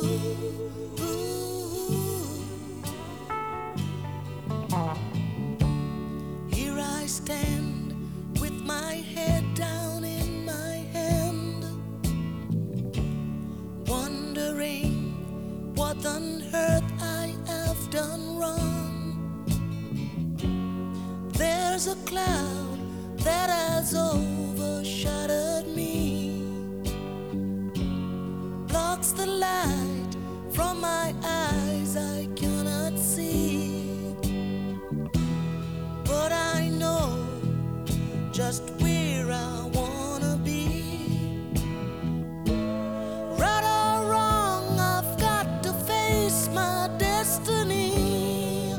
Here I stand with my head down in my hand, wondering what on earth I have done wrong. There's a cloud that has overshadowed me, blocks the light from my eyes, I cannot see. But I know just where I wanna be. Right or wrong, I've got to face my destiny.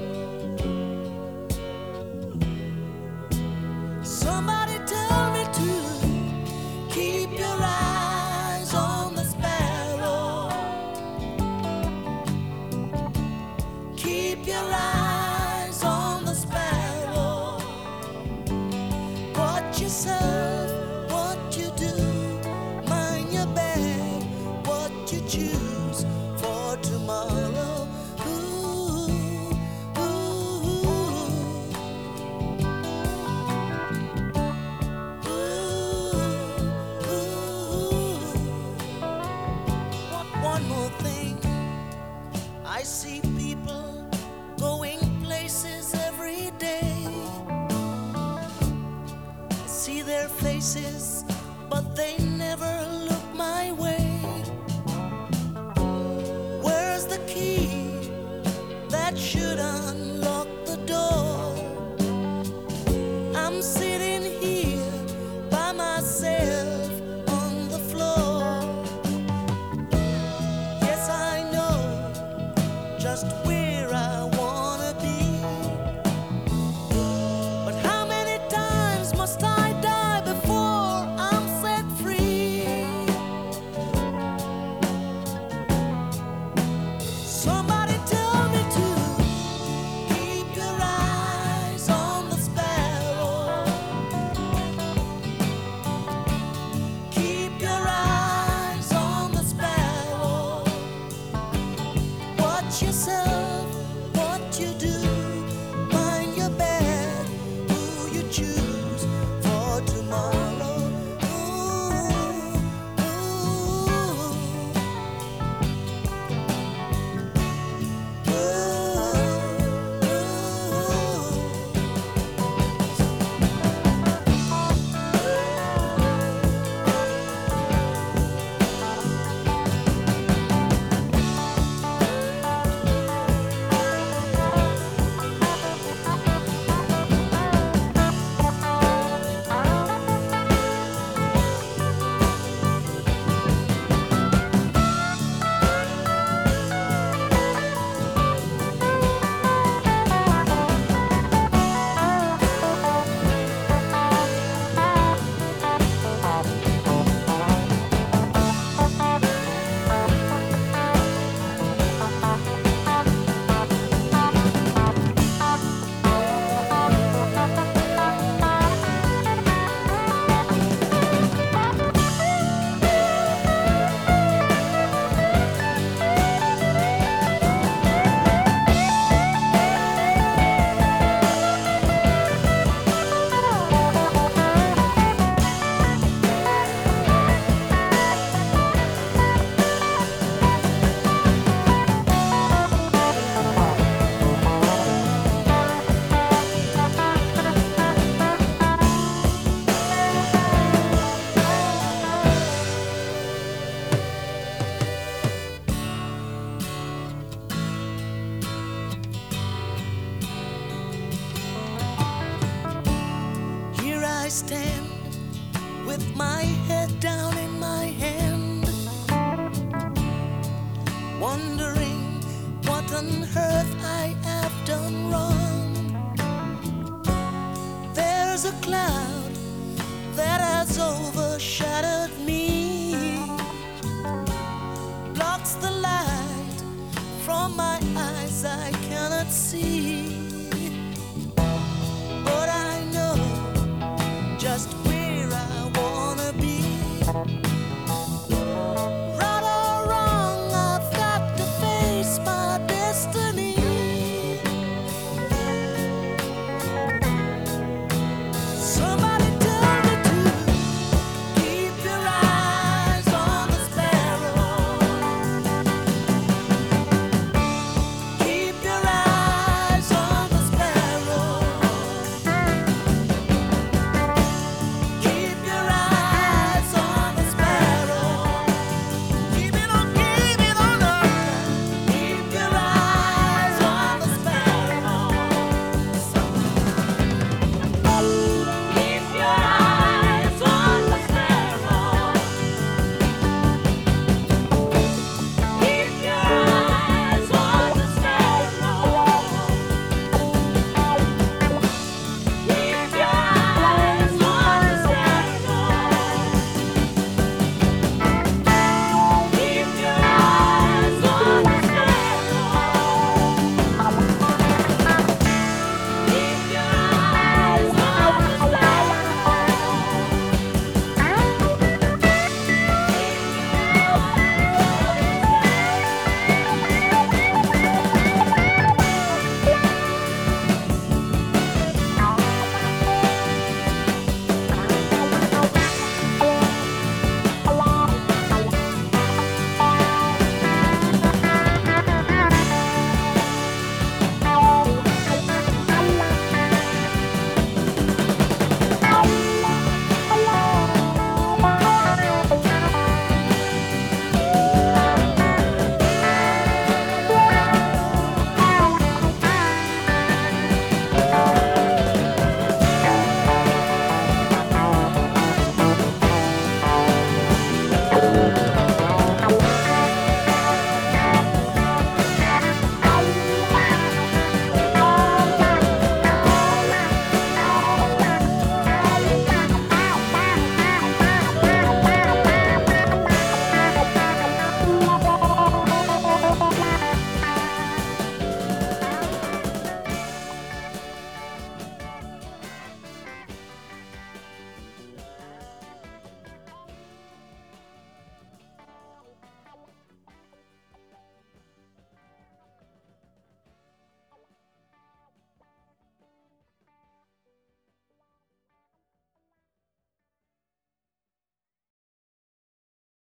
Somebody tell me to keep your eyes on the sparrow. Keep your eyes on the sparrow. Watch yourself, what you do, mind your bed, what you choose for tomorrow. Ooh, ooh, ooh. One more thing, I see people going places every day. I see their faces, but they never look my way. Where's the key that should unlock the door? I'm sitting here by myself on the floor. Yes, I know just where I wanna be. But how many times must I die before I'm set free? Somebody tell me to keep your eyes on the sparrow. Keep your eyes on the sparrow. Watch yourself, what you do, mind your bed, who you choose for tomorrow. Ooh, here I stand with my head down in my hand, wondering what on earth I have done wrong. There's a cloud that has overshadowed me, blocks the light from my eyes, I cannot see.